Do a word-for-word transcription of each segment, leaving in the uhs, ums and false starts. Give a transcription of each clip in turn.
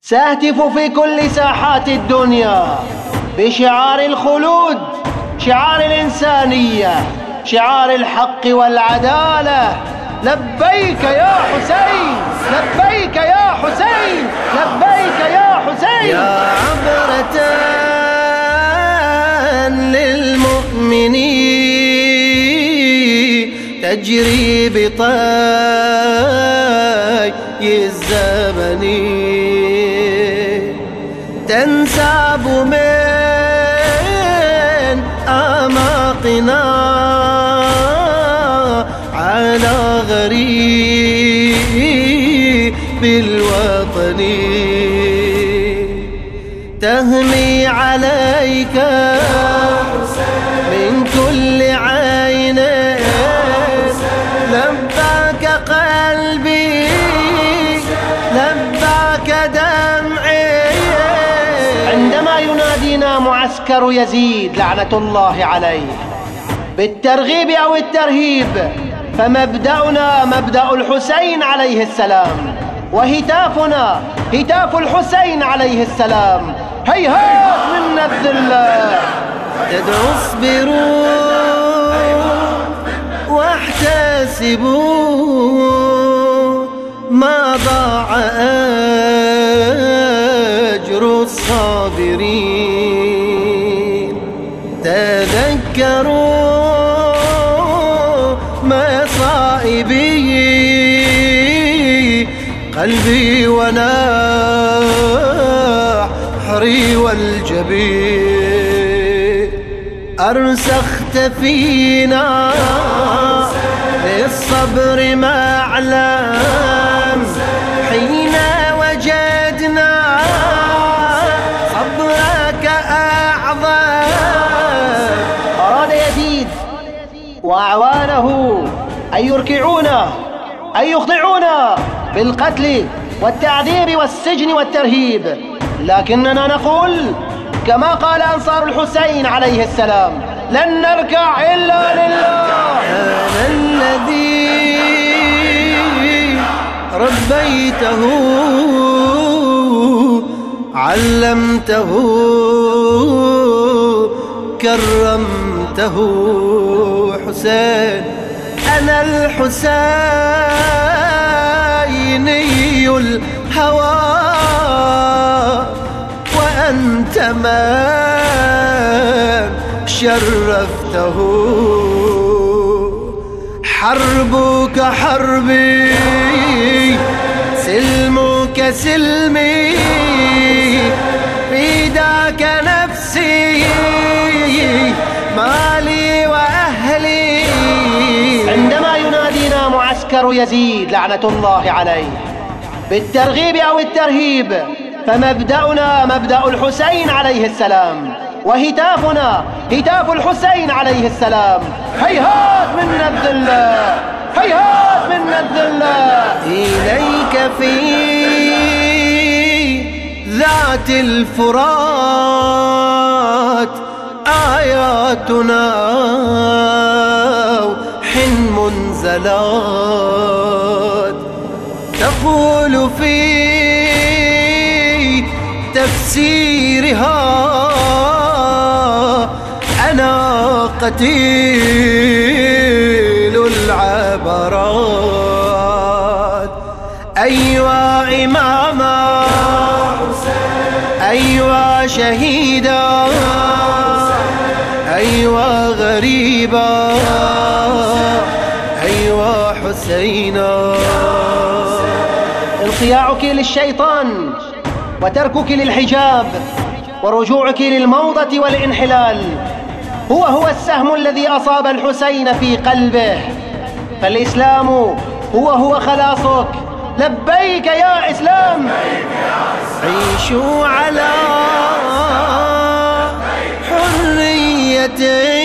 سأهتف في كل ساحات الدنيا بشعار الخلود، شعار الإنسانية، شعار الحق والعدالة. لبيك يا حسين، لبيك يا حسين، لبيك يا حسين. يا عبرة للمؤمنين تجري بطي الزمن، تنساب من أعماقنا على غريب الوطن، تهمي عليك من كل عين، لباك قلبي، لباك دمعي. عندما ينادينا معسكر يزيد لعنة الله عليه بالترغيب أو الترهيب، فمبدأنا مبدأ الحسين عليه السلام، وهتافنا هتاف الحسين عليه السلام. هيهات منا الذلة. تدعو اصبروا واحتسبوا، ما ضاع أجر الصابرين. تذكروا مصائبي قلبي ونحري والجبين، أرسخت فينا للصبر معلم، حين وجدنا صبرك أعظم. أراد يزيد وأعوانه أن يركعونا، أن يخضعونا بالقتل والتعذيب والسجن والترهيب، لكننا نقول كما قال أنصار الحسين عليه السلام: لن نركع إلا لله. أنا الذي ربيته علمته كرمته حسين، أنا الحسيني الهوى، وأنت من شرفته. حربك حربي، سلمك سلمي، فداك نفسي، مالي وأهلي. عندما ينادينا معسكر يزيد لعنة الله عليه بالترغيب أو الترهيب، فمبدأنا مبدأ الحسين عليه السلام، وهتافنا هتاف الحسين عليه السلام. هيهات منا الذلة، هيهات منا الذلة. إليك في ذات الفرات آياتنا حين منزلات، تقول في تفسيرها: أنا قتيل العبرات. أيوا إماما، أيوا شهيدا، أيوا غريبا، أيوا حسينا. انصياعك للشيطان وتركك للحجاب ورجوعك للموضة والانحلال هو هو السهم الذي أصاب الحسين في قلبه، فالإسلام هو هو خلاصك. لبيك يا إسلام. عيشوا على حريتي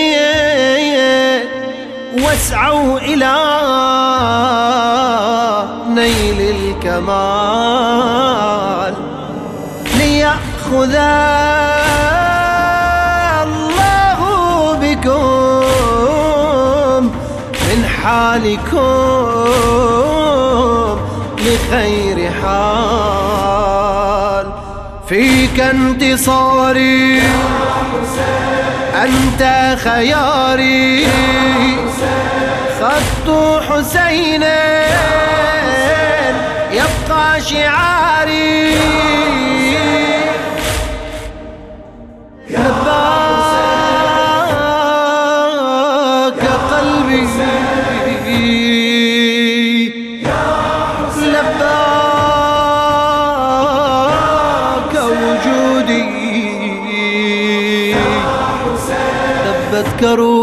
واسعوا إلى نيل الكمال، ليأخذ الله بكم من حالكم لخير حال. فيك انتصاري، أنت خياري، خط حسين يبقى شعاري. لباك قلبي، لباك وجودي، لبتك روحي